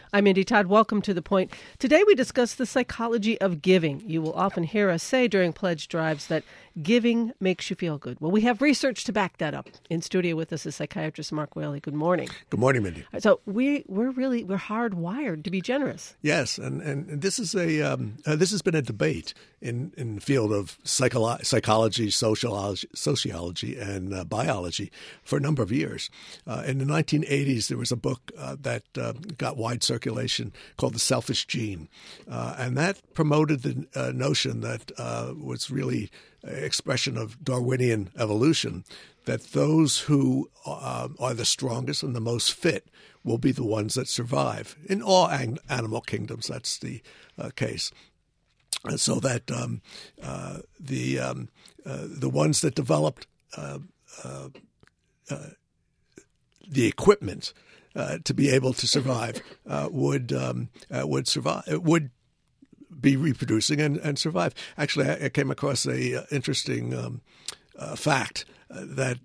I'm Mindy Todd. Welcome to The Point. Today we discuss the psychology of giving. You will often hear us say during pledge drives that giving makes you feel good. Well, we have research to back that up. In studio with us is psychiatrist Mark Whaley. Good morning. Good morning, Mindy. So we're hardwired to be generous. Yes, and this is this has been a debate in the field of psychology, sociology, and biology for a number of years. In the 1980s, there was a book that got wide circulation called The Selfish Gene, and that promoted the notion that was really expression of Darwinian evolution, that those who are the strongest and the most fit will be the ones that survive. In all animal kingdoms, that's the case. So that the ones that developed the equipment to be able to survive would survive. Would be reproducing and survive. Actually, I came across a interesting fact that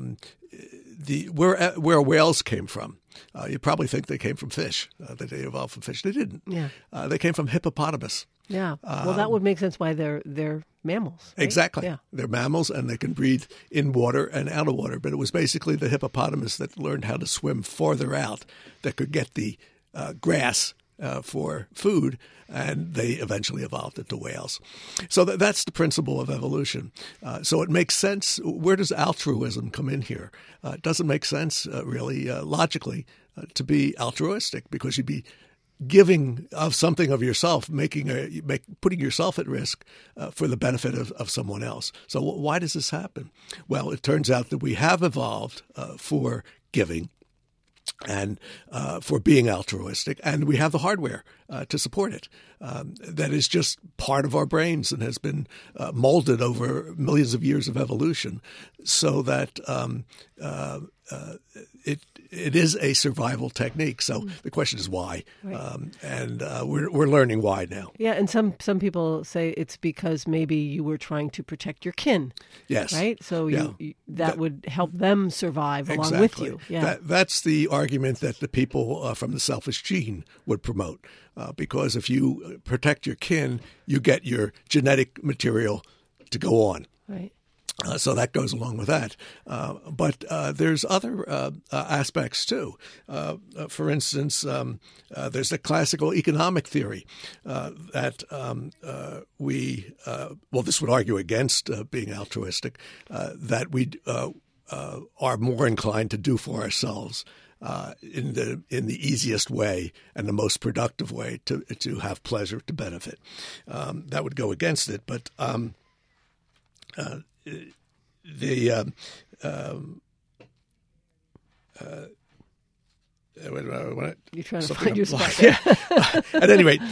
where whales came from. You probably think they came from fish, that they evolved from fish. They didn't. Yeah. They came from hippopotamus. Yeah. Well, that would make sense why they're mammals. Right? Exactly. Yeah. They're mammals and they can breathe in water and out of water. But it was basically the hippopotamus that learned how to swim farther out that could get the grass for food, and they eventually evolved into whales. So that's the principle of evolution. So it makes sense. Where does altruism come in here? It doesn't make sense, really, logically, to be altruistic, because you'd be giving of something of yourself, putting yourself at risk for the benefit of someone else. So why does this happen? Well, it turns out that we have evolved for giving and for being altruistic, and we have the hardware to support it. That is just part of our brains and has been molded over millions of years of evolution, so that it is a survival technique. So the question is why, right. And we're learning why now. Yeah, and some people say it's because maybe you were trying to protect your kin. Yes, right. So that would help them survive exactly. along with you. Yeah, that's the argument that the people from the selfish gene would promote, because if you protect your kin, you get your genetic material to go on. Right. So that goes along with that. But there's other aspects, too. For instance, there's the classical economic theory that this would argue against being altruistic, that we are more inclined to do for ourselves in the easiest way and the most productive way to have pleasure, to benefit. That would go against it, but you're trying to find your spot there. At any rate,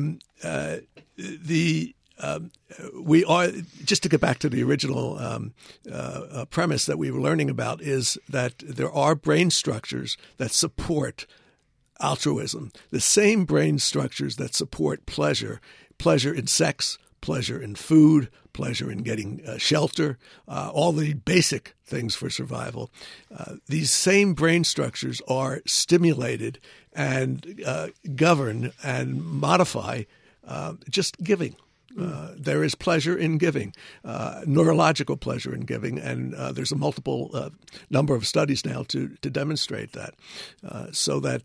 we are, just to get back to the original premise that we were learning about, is that there are brain structures that support altruism, the same brain structures that support pleasure in sex, pleasure in food, pleasure in getting shelter, all the basic things for survival. These same brain structures are stimulated and govern and modify just giving. There is pleasure in giving, neurological pleasure in giving, and there's a multiple number of studies now to demonstrate that, so that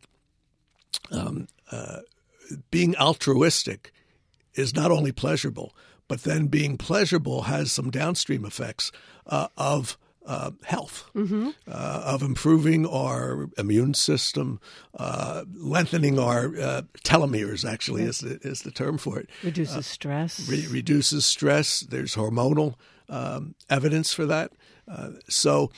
being altruistic is not only pleasurable, but then being pleasurable has some downstream effects of health, of improving our immune system, lengthening our telomeres, actually, is the term for it. Reduces stress. Reduces stress. There's hormonal evidence for that. So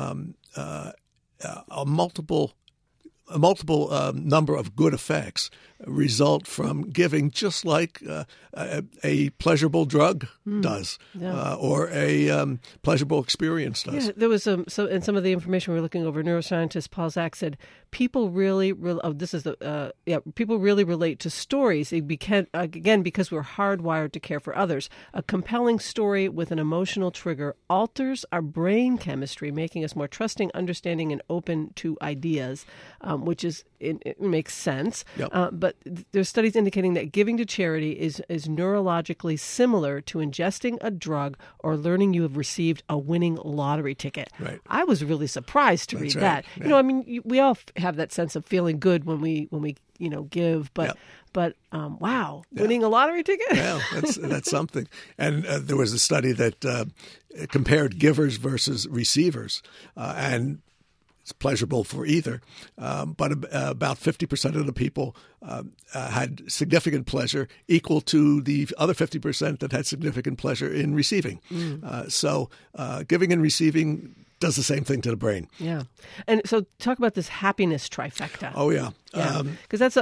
a multiple number of good effects result from giving, just like a pleasurable drug does, or a pleasurable experience does. Yeah, there was some of the information we were looking over. Neuroscientist Paul Zak said people really people really relate to stories. Again, because we're hardwired to care for others. A compelling story with an emotional trigger alters our brain chemistry, making us more trusting, understanding, and open to ideas, which it makes sense. Yep. But there's studies indicating that giving to charity is neurologically similar to ingesting a drug or learning you have received a winning lottery ticket. Right. I was really surprised to read right. that. Yeah. You know, I mean, we all have that sense of feeling good when we give, but wow, winning a lottery ticket? Well, that's something. And there was a study that compared givers versus receivers, and it's pleasurable for either. But about 50% of the people had significant pleasure, equal to the other 50% that had significant pleasure in receiving. So giving and receiving does the same thing to the brain. Yeah. And so talk about this happiness trifecta. Oh, yeah. Because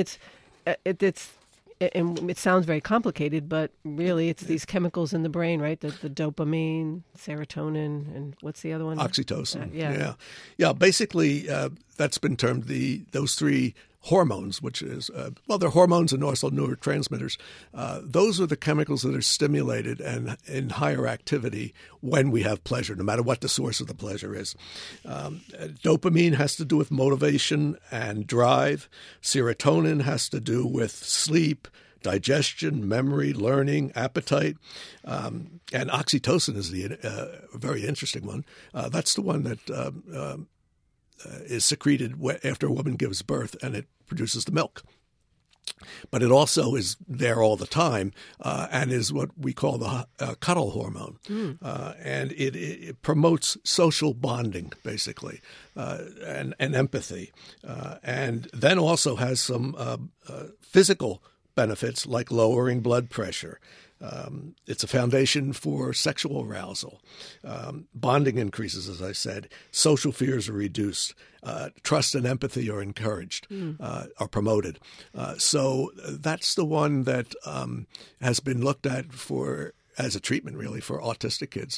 it sounds very complicated, but really it's these chemicals in the brain, right? The dopamine, serotonin, and what's the other one? Oxytocin. Yeah. Basically, that's been termed those three hormones, which is, they're hormones and also neurotransmitters. Those are the chemicals that are stimulated and in higher activity when we have pleasure, no matter what the source of the pleasure is. Dopamine has to do with motivation and drive. Serotonin has to do with sleep, digestion, memory, learning, appetite. And oxytocin is the very interesting one. That's the one that is secreted after a woman gives birth, and it produces the milk. But it also is there all the time and is what we call the cuddle hormone. And it promotes social bonding, basically, and empathy. And then also has some physical benefits like lowering blood pressure. It's a foundation for sexual arousal. Bonding increases, as I said. Social fears are reduced. Trust and empathy are encouraged, are promoted. So that's the one that has been looked at as a treatment, really, for autistic kids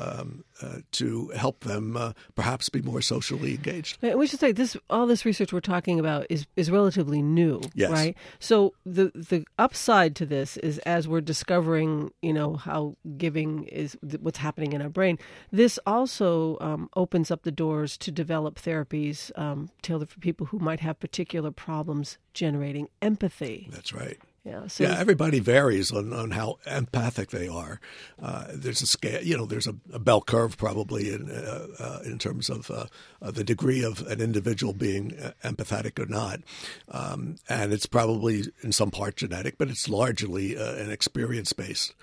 to help them perhaps be more socially engaged. We should say all this research we're talking about is relatively new, yes. Right? So the upside to this is, as we're discovering, how giving is what's happening in our brain, this also opens up the doors to develop therapies tailored for people who might have particular problems generating empathy. That's right. Yeah, everybody varies on how empathic they are. There's a scale, there's a bell curve probably in terms of the degree of an individual being empathetic or not. And it's probably in some part genetic, but it's largely an experience-based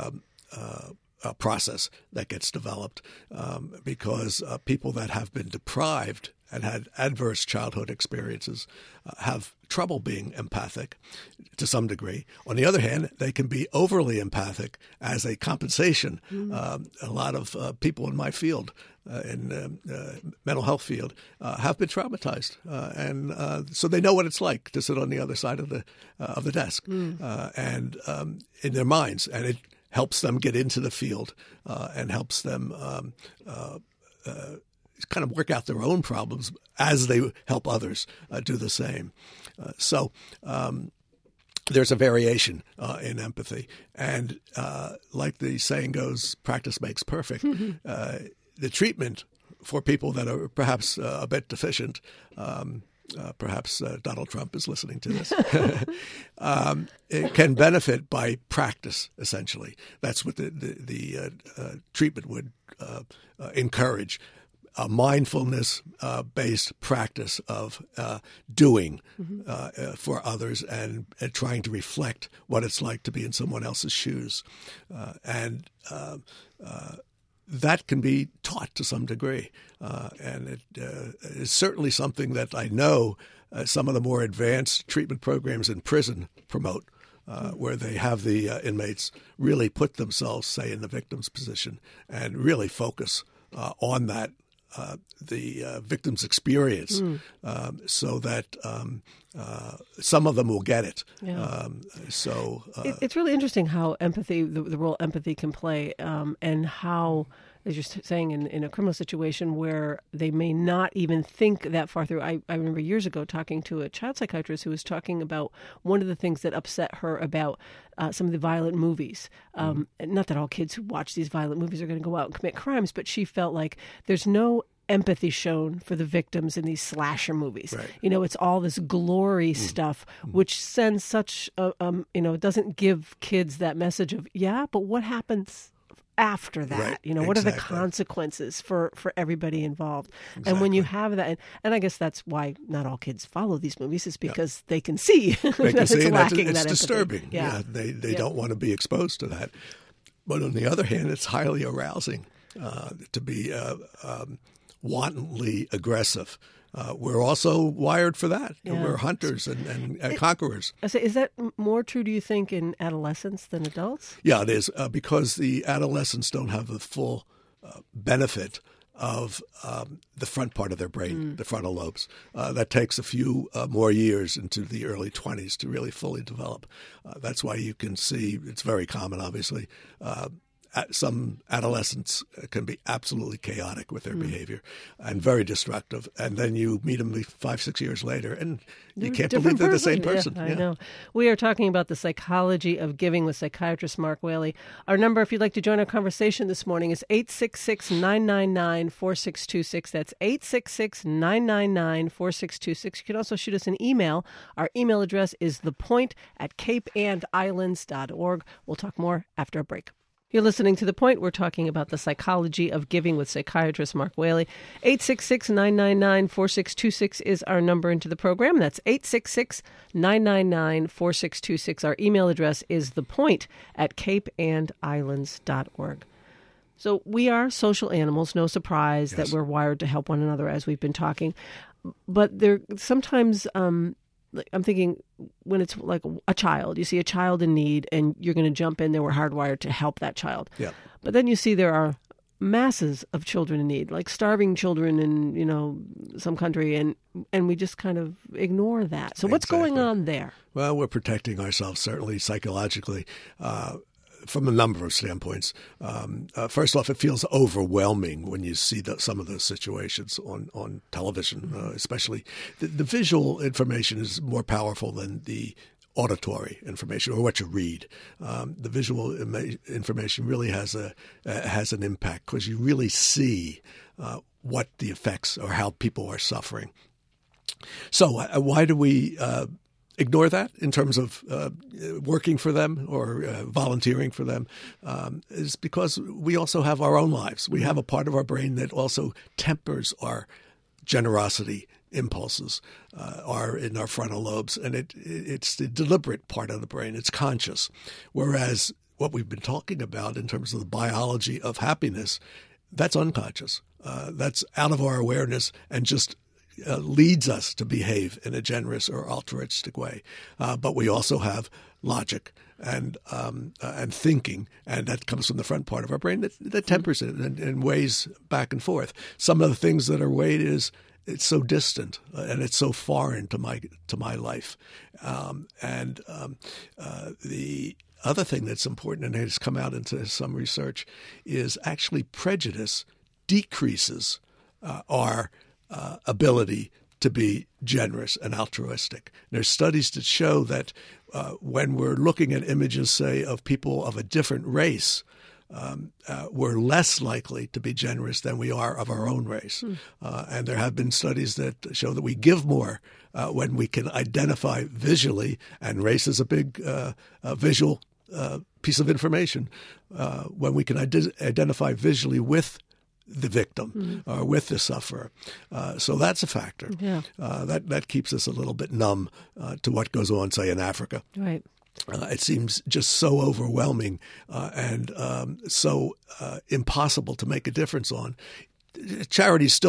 process that gets developed because people that have been deprived and had adverse childhood experiences have trouble being empathic to some degree. On the other hand, they can be overly empathic as a compensation. A lot of people in my field, in mental health field, have been traumatized, and so they know what it's like to sit on the other side of the desk, and in their minds, and it helps them get into the field and helps them kind of work out their own problems as they help others do the same. So there's a variation in empathy. And like the saying goes, practice makes perfect. The treatment for people that are perhaps a bit deficient, perhaps Donald Trump is listening to this, it can benefit by practice, essentially. That's what the treatment would encourage. A mindfulness-based practice of doing for others and trying to reflect what it's like to be in someone else's shoes. And that can be taught to some degree. And it is certainly something that I know some of the more advanced treatment programs in prison promote. Where they have the inmates really put themselves, say, in the victim's position and really focus on that, the victim's experience, so that some of them will get it. Yeah. It's really interesting how empathy, the role empathy can play, and how, as you're saying, in a criminal situation where they may not even think that far through. I remember years ago talking to a child psychiatrist who was talking about one of the things that upset her about some of the violent movies. Not that all kids who watch these violent movies are going to go out and commit crimes, but she felt like there's no empathy shown for the victims in these slasher movies. Right. It's all this glory stuff, which sends such, it doesn't give kids that message of, yeah, but what happens after that? Right. What are the Exactly. consequences for everybody involved? Exactly. And when you have that, and I guess that's why not all kids follow these movies, is because they can see They that can see it's it, lacking it's that empathy. disturbing. Yeah. They don't want to be exposed to that. But on the other hand, it's highly arousing to be wantonly aggressive. We're also wired for that. Yeah. We're hunters and conquerors. I say, is that more true, do you think, in adolescents than adults? Yeah, it is, because the adolescents don't have the full benefit of the front part of their brain, the frontal lobes. That takes a few more years into the early 20s to really fully develop. That's why you can see, it's very common, obviously, some adolescents can be absolutely chaotic with their behavior and very destructive. And then you meet them 5-6 years later, and you can't believe they're the same person. Yeah, I know. We are talking about the psychology of giving with psychiatrist Mark Whaley. Our number, if you'd like to join our conversation this morning, is 866-999-4626. That's 866-999-4626. You can also shoot us an email. Our email address is thepoint@capeandislands.org. We'll talk more after a break. You're listening to The Point. We're talking about the psychology of giving with psychiatrist Mark Whaley. 866-999-4626 is our number into the program. That's 866-999-4626. Our email address is thepoint@capeandislands.org. So we are social animals, no surprise that we're wired to help one another, as we've been talking. But there sometimes... I'm thinking when it's like a child, you see a child in need and you're going to jump in there. We're hardwired to help that child. Yeah. But then you see there are masses of children in need, like starving children in, some country, and we just kind of ignore that. So what's going on there? Well, we're protecting ourselves, certainly psychologically, from a number of standpoints. First off, it feels overwhelming when you see some of those situations on television, especially. The visual information is more powerful than the auditory information or what you read. The visual information really has an impact because you really see what the effects or how people are suffering. So why do we ignore that in terms of working for them or volunteering for them? Is because we also have our own lives. We have a part of our brain that also tempers our generosity impulses, are in our frontal lobes, and it's the deliberate part of the brain. It's conscious. Whereas what we've been talking about in terms of the biology of happiness, that's unconscious. That's out of our awareness and just leads us to behave in a generous or altruistic way. But we also have logic and thinking, and that comes from the front part of our brain that tempers it and weighs back and forth. Some of the things that are weighed is it's so distant and it's so foreign to my life. The other thing that's important, and has come out into some research, is actually prejudice decreases our ability to be generous and altruistic. There's studies that show that when we're looking at images, say, of people of a different race, we're less likely to be generous than we are of our own race. And there have been studies that show that we give more when we can identify visually, and race is a big visual piece of information, when we can identify visually with the victim or with the sufferer. So that's a factor. Yeah. That keeps us a little bit numb to what goes on, say, in Africa. Right. It seems just so overwhelming and so impossible to make a difference on. Charity's still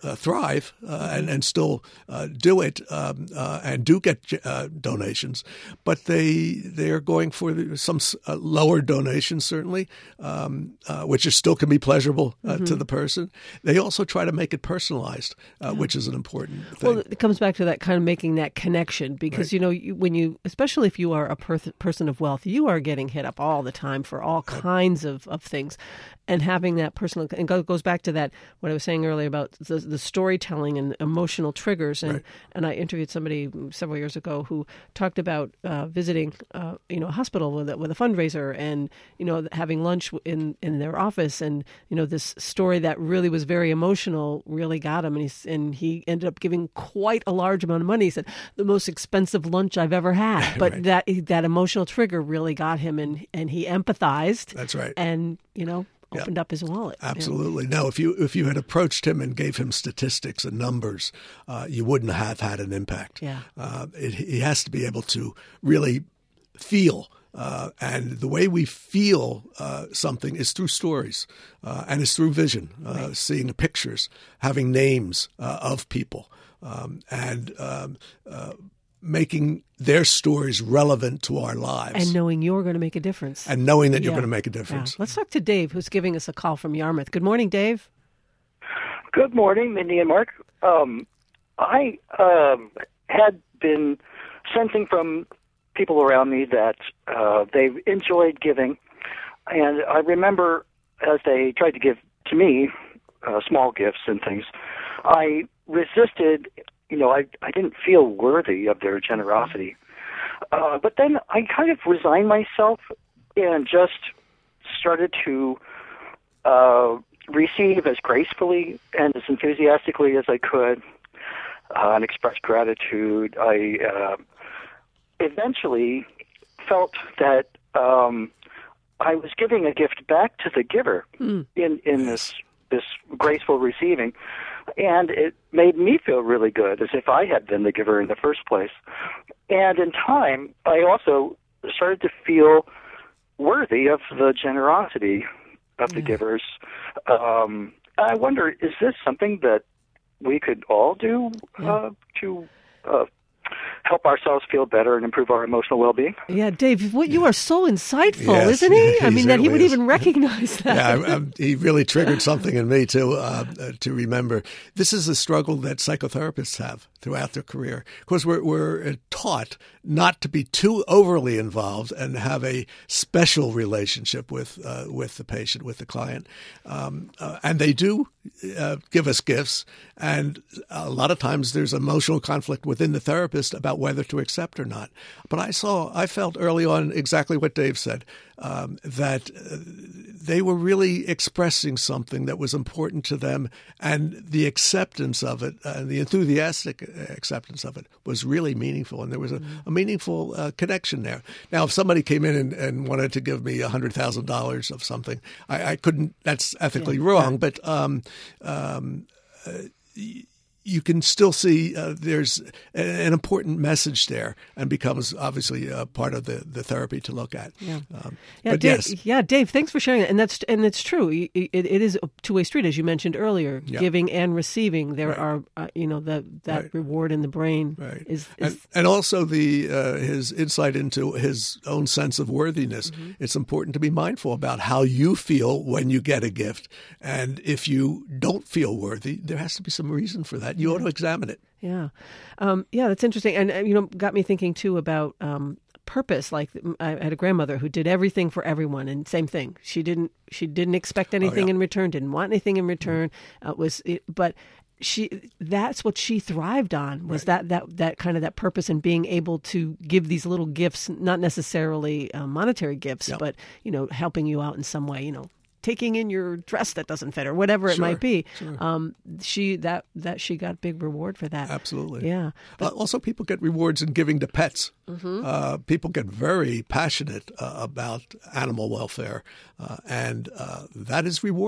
thrive and still do it and do get donations, but they're going for some lower donations, certainly, which still can be pleasurable to the person. They also try to make it personalized, which is an important thing. Well, it comes back to that kind of making that connection because, when you, especially if you are a person of wealth, you are getting hit up all the time for all kinds of things. And having that personal, and goes back to that, what I was saying earlier about the storytelling and emotional triggers. And I interviewed somebody several years ago who talked about visiting, a hospital with a fundraiser and, having lunch in their office. And, this story that really was very emotional really got him. And he ended up giving quite a large amount of money. He said, the most expensive lunch I've ever had. But that emotional trigger really got him and he empathized. That's right. And, opened up his wallet. Absolutely. No, if you had approached him and gave him statistics and numbers, you wouldn't have had an impact. Yeah. He has to be able to really feel. And the way we feel something is through stories and it's through vision, seeing the pictures, having names of people, and making their stories relevant to our lives. And knowing you're going to make a difference. And knowing that you're going to make a difference. Yeah. Let's talk to Dave, who's giving us a call from Yarmouth. Good morning, Dave. Good morning, Mindy and Mark. I had been sensing from people around me that they've enjoyed giving. And I remember as they tried to give to me small gifts and things, I resisted. I didn't feel worthy of their generosity. But then I kind of resigned myself and just started to receive as gracefully and as enthusiastically as I could and express gratitude. I eventually felt that I was giving a gift back to the giver in this graceful receiving. And it made me feel really good, as if I had been the giver in the first place. And in time, I also started to feel worthy of the generosity of the givers. I wonder, is this something that we could all do to help ourselves feel better and improve our emotional well-being? Yeah, Dave, you are so insightful, isn't he? I mean, that he would even recognize that. Yeah, he really triggered something in me to remember. This is a struggle that psychotherapists have throughout their career. Of course, we're taught not to be too overly involved and have a special relationship with the patient, with the client. And they do give us gifts. And a lot of times there's emotional conflict within the therapist about whether to accept or not. But I felt early on exactly what Dave said, that they were really expressing something that was important to them, and the acceptance of it, the enthusiastic acceptance of it, was really meaningful, and there was a meaningful connection there. Now, if somebody came in and wanted to give me $100,000 of something, I couldn't. That's ethically wrong, but you can still see there's an important message there, and becomes obviously part of the therapy to look at. But Dave, Dave, thanks for sharing that. And it's true. It is a two-way street, as you mentioned earlier. Giving and receiving. There are that reward in the brain is and also his insight into his own sense of worthiness. It's important to be mindful about how you feel when you get a gift, and if you don't feel worthy, there has to be some reason for that. You ought to examine it. Yeah. That's interesting. And, got me thinking, too, about purpose. Like, I had a grandmother who did everything for everyone, and same thing. She didn't expect anything in return, didn't want anything in return. But that's what she thrived on, was that kind of that purpose, and being able to give these little gifts, not necessarily monetary gifts, but, helping you out in some way, taking in your dress that doesn't fit or whatever it might be. She got big reward for that. Absolutely. Yeah. Also, people get rewards in giving to pets. People get very passionate about animal welfare, and that is rewarding.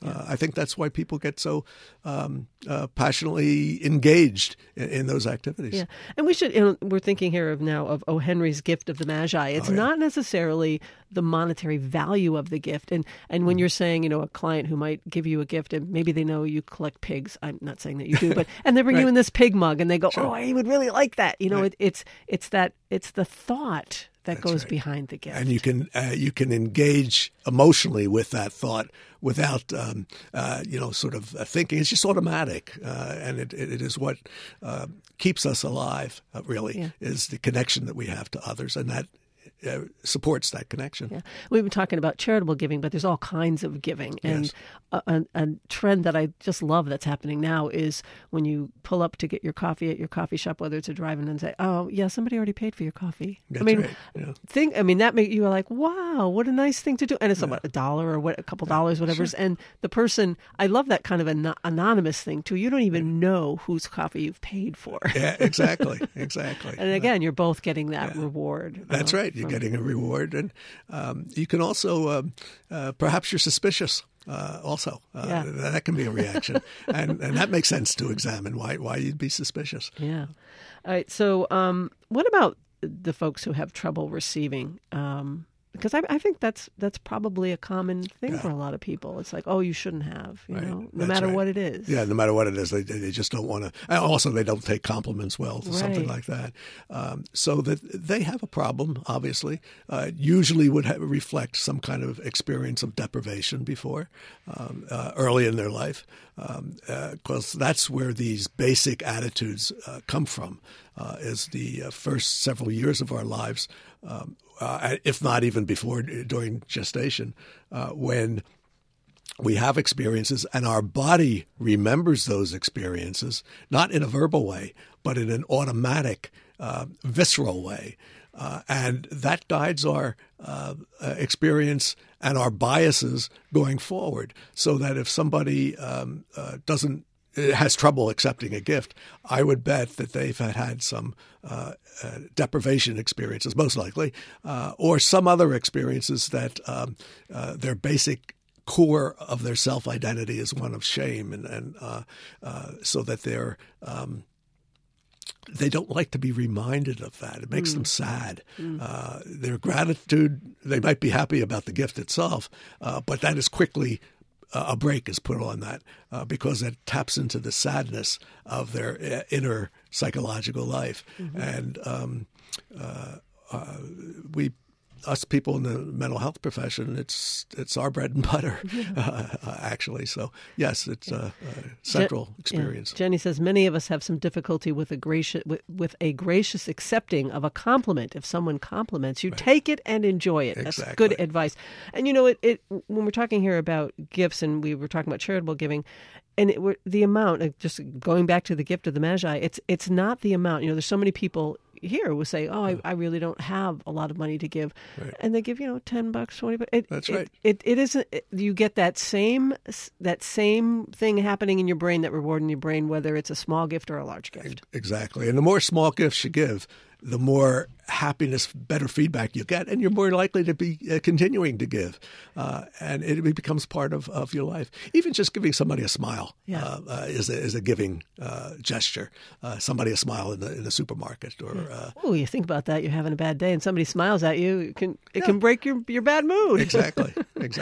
I think that's why people get so passionately engaged in those activities. Yeah, and we're thinking here of O. Henry's gift of the Magi. It's not necessarily the monetary value of the gift. And when you're saying, a client who might give you a gift and maybe they know you collect pigs, I'm not saying that you do, but and they bring you in this pig mug and they go, oh, I would really like that. It's the thought that goes behind the gift. And you can engage emotionally with that thought without sort of thinking. It's just automatic, and it is what keeps us alive. Really, is the connection that we have to others, and that supports that connection. Yeah. We've been talking about charitable giving, but there's all kinds of giving. And a trend that I just love that's happening now is when you pull up to get your coffee at your coffee shop, whether it's a drive-in, and say, oh, yeah, somebody already paid for your coffee. That's right. Yeah. That make you are like, wow, what a nice thing to do. And it's about $1 or a couple dollars, whatever. Sure. And the person, I love that kind of an anonymous thing too. You don't even know whose coffee you've paid for. Yeah, exactly. And again, you're both getting that reward. That's right. You're getting a reward. And you can also, perhaps you're suspicious. Also, that can be a reaction, and that makes sense to examine why you'd be suspicious. Yeah. All right. So, what about the folks who have trouble receiving? Because I think that's probably a common thing for a lot of people. It's like, oh, you shouldn't have, no matter what it is. Yeah, no matter what it is, they just don't want to. Also, they don't take compliments well, something like that. So that they have a problem, obviously. Usually would reflect some kind of experience of deprivation before, early in their life, because that's where these basic attitudes come from, is the first several years of our lives, if not even before, during gestation, when we have experiences and our body remembers those experiences, not in a verbal way, but in an automatic, visceral way. And that guides our experience and our biases going forward, so that if somebody has trouble accepting a gift, I would bet that they've had some deprivation experiences, most likely, or some other experiences that their basic core of their self-identity is one of shame, and so that they don't like to be reminded of that. It makes them sad. Their gratitude, they might be happy about the gift itself, but that is quickly a brake is put on that because it taps into the sadness of their inner psychological life. And us people in the mental health profession, it's our bread and butter, actually. So, yes, it's a central experience. Jenny says many of us have some difficulty with a gracious accepting of a compliment. If someone compliments you, take it and enjoy it. Exactly. That's good advice. And, when we're talking here about gifts, and we were talking about charitable giving, and the amount, just going back to the gift of the Magi, it's not the amount. There's so many people here who say, oh, I really don't have a lot of money to give. Right. And they give, $10, $20. That's right. It isn't, you get that same thing happening in your brain, that reward in your brain, whether it's a small gift or a large gift. Exactly. And the more small gifts you give, the more happiness, better feedback you get, and you're more likely to be continuing to give. And it becomes part of your life. Even just giving somebody a smile is a giving gesture. Somebody a smile in the supermarket. Or you think about that. You're having a bad day and somebody smiles at you. It can break your bad mood. Exactly.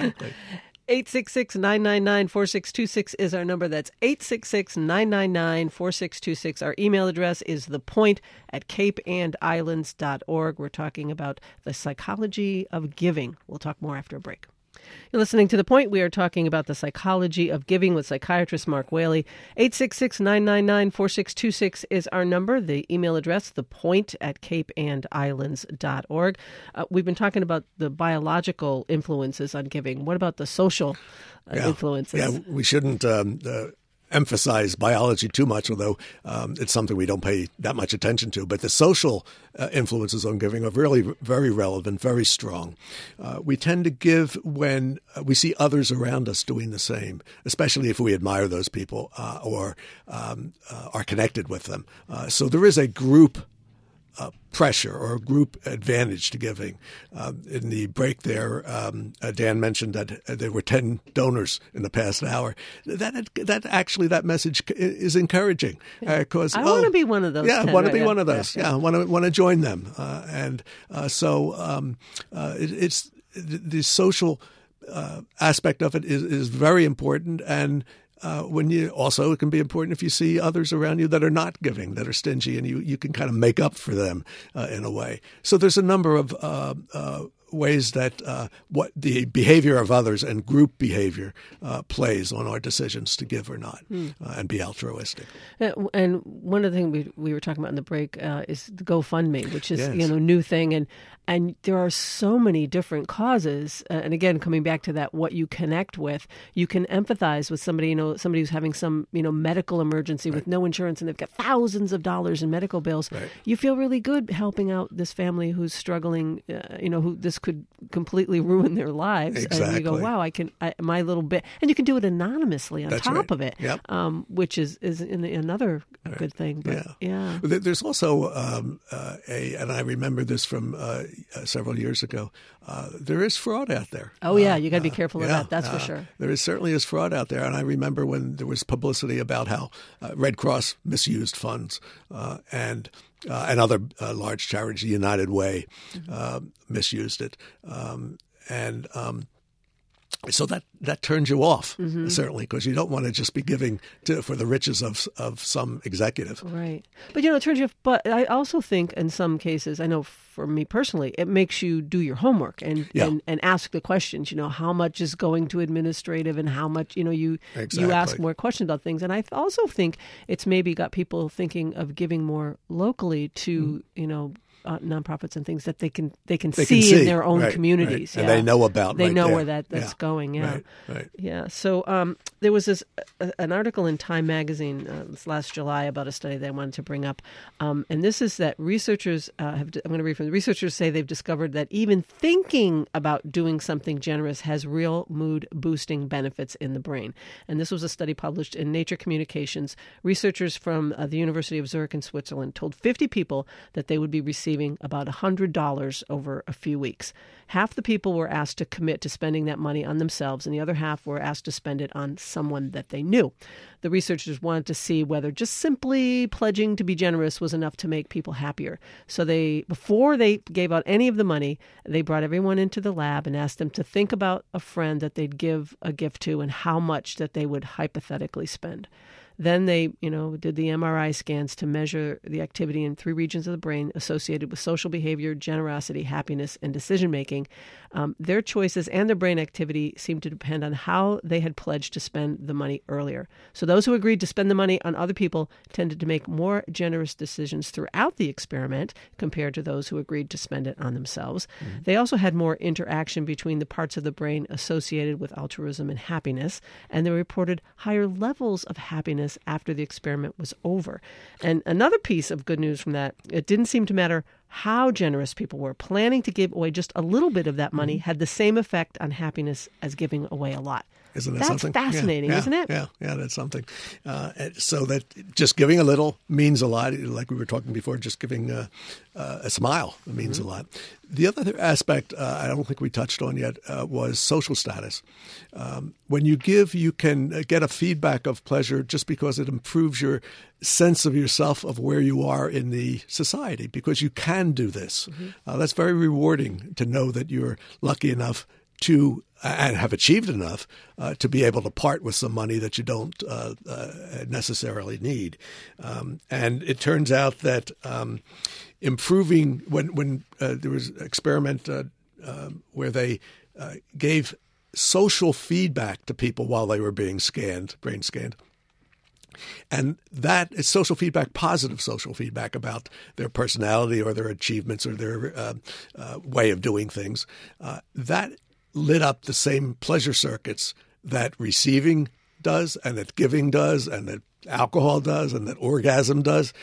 866-999-4626 is our number. That's 866-999-4626. Our email address is thepoint@capeandislands.org. We're talking about the psychology of giving. We'll talk more after a break. You're listening to The Point. We are talking about the psychology of giving with psychiatrist Mark Whaley. 866-999-4626 is our number. The email address, thepoint@capeandislands.org. We've been talking about the biological influences on giving. What about the social influences? Yeah, we shouldn't emphasize biology too much, although it's something we don't pay that much attention to. But the social influences on giving are really very relevant, very strong. We tend to give when we see others around us doing the same, especially if we admire those people or are connected with them. So there is a group pressure or group advantage to giving. In the break there, Dan mentioned that there were 10 donors in the past hour. That message is encouraging because I want to be one of those. Yeah, 10, want to right? be one of those. Yeah, want to join them, it's the social aspect of it is very important. And it can be important if you see others around you that are not giving, that are stingy, and you can kind of make up for them in a way. So there's a number of ways that what the behavior of others and group behavior plays on our decisions to give or not and be altruistic. And one of the things we were talking about in the break is the GoFundMe, which is Yes. new thing, and there are so many different causes. And again, coming back to that, what you connect with, you can empathize with somebody, somebody who's having some medical emergency with no insurance, and they've got thousands of dollars in medical bills. Right. You feel really good helping out this family who's struggling. Who this could completely ruin their lives. Exactly. And you go, wow, my little bit, and you can do it anonymously on That's top right. of it, Yep. Which is another good thing. But, yeah. There's also and I remember this from several years ago. There is fraud out there. Oh yeah, you got to be careful of that. That's for sure. There certainly is fraud out there, and I remember when there was publicity about how Red Cross misused funds and other large charities, United Way, misused it, so that turns you off, certainly, because you don't want to just be giving for the riches of some executive. Right. But, it turns you off. But I also think in some cases, I know for me personally, it makes you do your homework and ask the questions, how much is going to administrative and how much, you ask more questions about things. And I also think it's maybe got people thinking of giving more locally to, nonprofits and things that they can see in their own communities. Right. And they know about. They know there. where that's going. Yeah. Right. Yeah. So there was an article in Time Magazine this last July about a study that I wanted to bring up, and this is that researchers I'm going to read from the researchers say they've discovered that even thinking about doing something generous has real mood boosting benefits in the brain. And this was a study published in Nature Communications. Researchers from the University of Zurich in Switzerland told 50 people that they would be receiving about $100 over a few weeks. Half the people were asked to commit to spending that money on themselves, and the other half were asked to spend it on someone that they knew. The researchers wanted to see whether just simply pledging to be generous was enough to make people happier. So before they gave out any of the money, they brought everyone into the lab and asked them to think about a friend that they'd give a gift to and how much that they would hypothetically spend. Then they, did the MRI scans to measure the activity in 3 regions of the brain associated with social behavior, generosity, happiness, and decision-making. Their choices and their brain activity seemed to depend on how they had pledged to spend the money earlier. So those who agreed to spend the money on other people tended to make more generous decisions throughout the experiment compared to those who agreed to spend it on themselves. Mm-hmm. They also had more interaction between the parts of the brain associated with altruism and happiness, and they reported higher levels of happiness after the experiment was over. And another piece of good news from that, it didn't seem to matter how generous people were. Planning to give away just a little bit of that money had the same effect on happiness as giving away a lot. Isn't that That's something? fascinating, isn't it? Yeah, that's something. So that just giving a little means a lot. Like we were talking before, just giving a smile means a lot. The other aspect I don't think we touched on yet was social status. When you give, you can get a feedback of pleasure just because it improves your sense of yourself, of where you are in the society, because you can do this. That's very rewarding to know that you're lucky enough to and have achieved enough to be able to part with some money that you don't necessarily need. And it turns out that improving when there was an experiment where they gave social feedback to people while they were being brain scanned. And that is social feedback, positive social feedback about their personality or their achievements or their way of doing things. That lit up the same pleasure circuits that receiving does, and that giving does, and that alcohol does, and that orgasm does.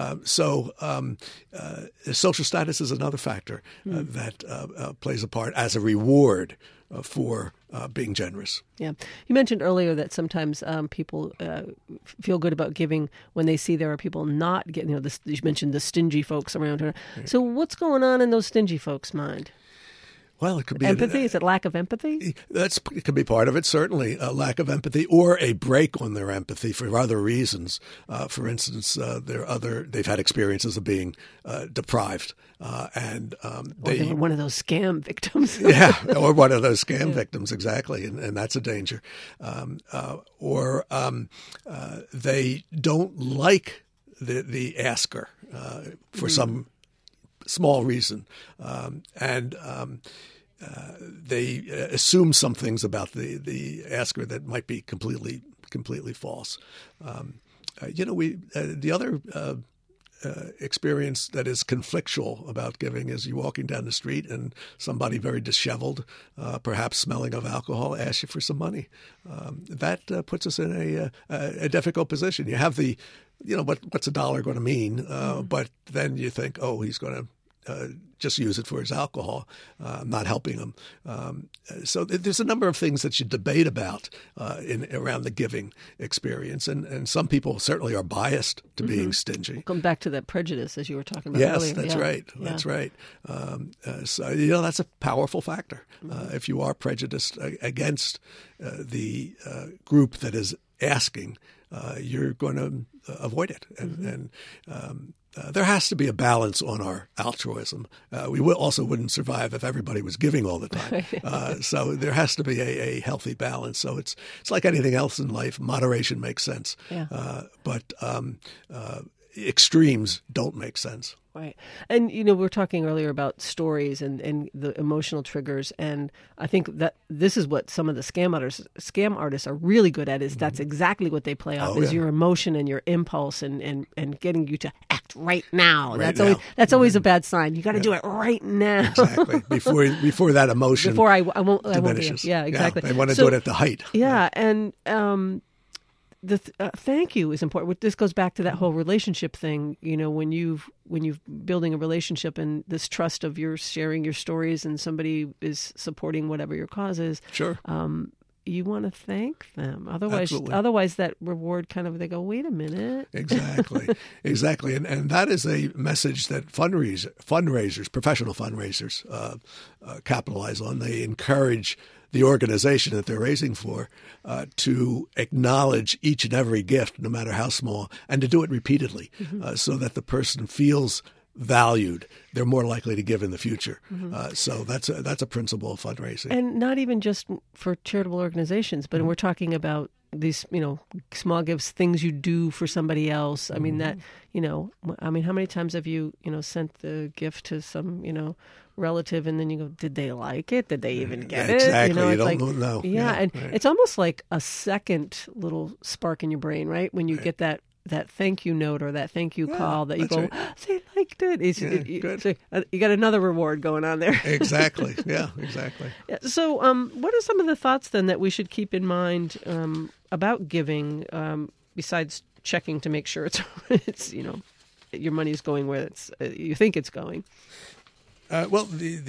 Social status is another factor that plays a part as a reward for being generous. Yeah. You mentioned earlier that sometimes people feel good about giving when they see there are people not getting, you mentioned the stingy folks around her. Right. So what's going on in those stingy folks' mind? Well, it could be empathy. Is it lack of empathy? It could be part of it. Certainly, a lack of empathy or a break on their empathy for other reasons. For instance, they've had experiences of being deprived, and they were one of those scam victims. Yeah, or one of those scam victims, exactly, and that's a danger. Or they don't like the asker for some small reason, and they assume some things about the asker that might be completely false. The other experience that is conflictual about giving is you walking down the street and somebody very disheveled, perhaps smelling of alcohol, asks you for some money. That puts us in a difficult position. You have what's a dollar going to mean? But then you think, oh, he's going to just use it for his alcohol, not helping him. So there's a number of things that you debate about around the giving experience. And some people certainly are biased to being stingy. Come back to that prejudice as you were talking about earlier. Yes, that's right. That's right. So, that's a powerful factor. If you are prejudiced against the group that is asking, you're going to avoid it. And there has to be a balance on our altruism. We also wouldn't survive if everybody was giving all the time. So there has to be a healthy balance. So it's like anything else in life. Moderation makes sense. Yeah. But extremes don't make sense. Right. And, we were talking earlier about stories and the emotional triggers. And I think that this is what some of the scam artists are really good at, is that's exactly what they play off, is your emotion and your impulse and getting you to act right now. That's always a bad sign. You got to do it right now. Exactly. Before that emotion I won't diminishes. Yeah, exactly. They want to do it at the height. Yeah. And the thank you is important. This goes back to that whole relationship thing. When you've building a relationship and this trust of your sharing your stories and somebody is supporting whatever your cause is. Sure. You want to thank them. Otherwise that reward they go, wait a minute. Exactly. And that is a message that fundraisers, professional fundraisers capitalize on. They encourage the organization that they're raising for to acknowledge each and every gift, no matter how small, and to do it repeatedly so that the person feels valued. They're more likely to give in the future. So that's a principle of fundraising. And not even just for charitable organizations, but we're talking about these, small gifts, things you do for somebody else. I mean, how many times have you, sent the gift to some, relative, and then you go, did they like it? Did they even get it? Exactly. You don't know. Yeah, and it's almost like a second little spark in your brain, right? When you get that thank you note or that thank you call that you go, they liked it. Good. You got another reward going on there. Exactly. Yeah, exactly. So what are some of the thoughts then that we should keep in mind about giving, besides checking to make sure it's your money's going where you think it's going? Well,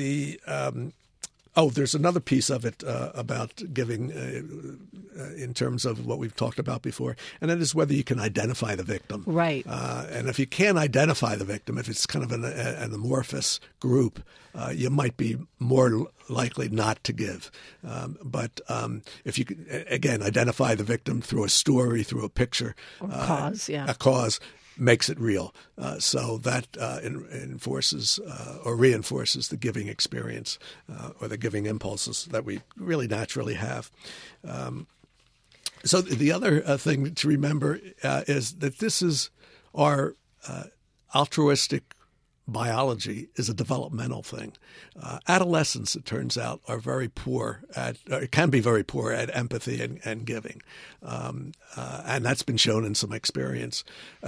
there's another piece of it about giving in terms of what we've talked about before, and that is whether you can identify the victim. Right. And if you can't identify the victim, if it's kind of an amorphous group, you might be more likely not to give. But if you can, again, identify the victim through a story, through a picture. Or a cause makes it real. So that enforces or reinforces the giving experience or the giving impulses that we really naturally have. So the other thing to remember is that this is our altruistic biology is a developmental thing. Adolescents, it turns out, are very poor can be very poor at empathy and giving. And that's been shown in some experiments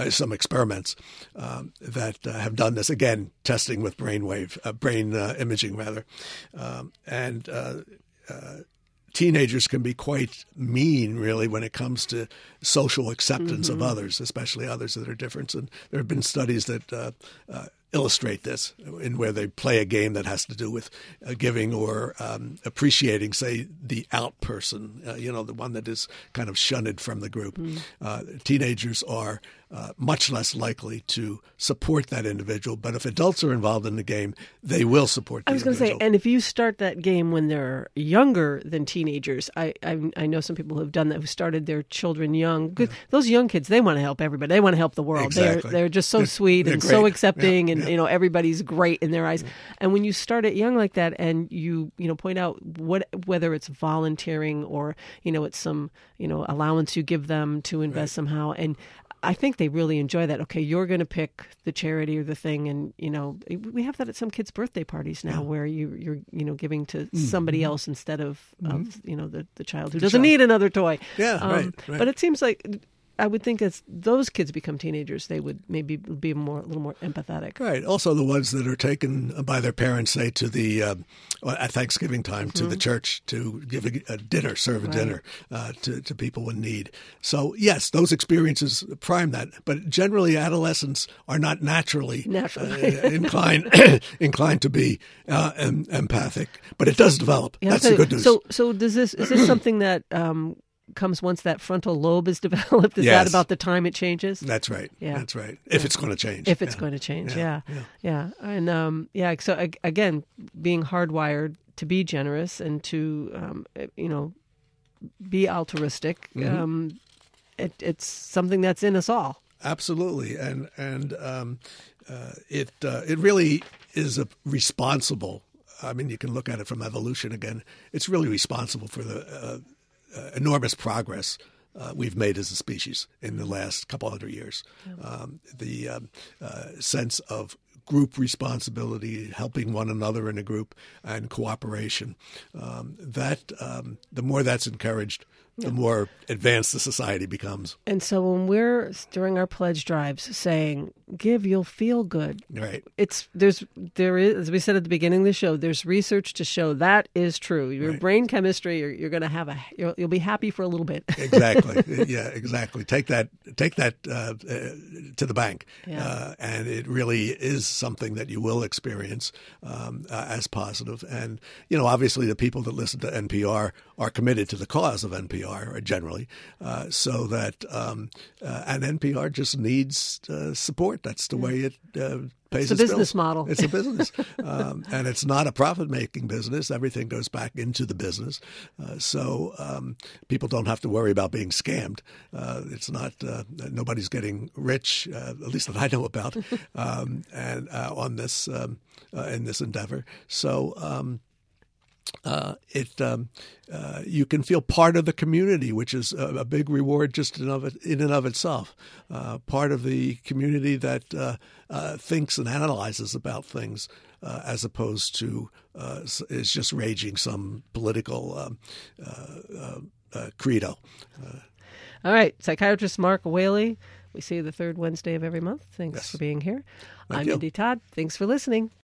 that have done this, again, testing with brain imaging rather. And teenagers can be quite mean, really, when it comes to social acceptance of others, especially others that are different. And there have been studies that illustrate this, in where they play a game that has to do with giving or appreciating, say, the out person, the one that is kind of shunned from the group. Teenagers are much less likely to support that individual. But if adults are involved in the game, they will support the individual. I was going to say, and if you start that game when they're younger than teenagers, I know some people who have done that, who started their children young. Because those young kids, they want to help everybody. They want to help the world. Exactly. They're just so sweet and great. so accepting, and Yeah. everybody's great in their eyes. And when you start it young like that, and you point out whether it's volunteering or it's some allowance you give them to invest somehow, and I think they really enjoy that. Okay, you're going to pick the charity or the thing, and we have that at some kids' birthday parties now, where you're giving to somebody else instead of the child who doesn't need another toy. Yeah, right. But it seems like I would think as those kids become teenagers, they would maybe be a little more empathetic. Right. Also, the ones that are taken by their parents, say, to the at Thanksgiving time to the church to give a dinner, serve a dinner to people in need. So yes, those experiences prime that. But generally, adolescents are not naturally inclined to be empathic. But it does develop. Yeah, that's the good news. So is this something that comes once that frontal lobe is developed? Is Yes. that about the time it changes? That's right. Yeah. That's right. If it's going to change. If it's going to change, yeah. And so again, being hardwired to be generous and to be altruistic, it's something that's in us all. Absolutely, and it really is responsible. I mean, you can look at it from evolution again. It's really responsible for the enormous progress we've made as a species in the last couple hundred years. The sense of group responsibility, helping one another in a group, and cooperation. The more that's encouraged, the more advanced the society becomes. And so when we're during our pledge drives saying, "Give, you'll feel good," Right. There is, as we said at the beginning of the show, there's research to show that is true. Your brain chemistry, you're going to have you'll be happy for a little bit. Exactly. Yeah, exactly. Take that to the bank. Yeah. And it really is something that you will experience as positive. And, obviously the people that listen to NPR are committed to the cause of NPR generally, so that and NPR just needs support. That's the way it pays It's a its business bills. model. It's a business. And it's not a profit-making business. Everything goes back into the business. So people don't have to worry about being scammed. It's not nobody's getting rich, at least that I know about, and on this in this endeavor. So you can feel part of the community, which is a big reward just in and of itself. Part of the community that thinks and analyzes about things, as opposed to is just raging some political credo. All right, psychiatrist Mark Whaley. We see you the third Wednesday of every month. Thanks Yes. for being here. Thank I'm you. Mindy Todd. Thanks for listening.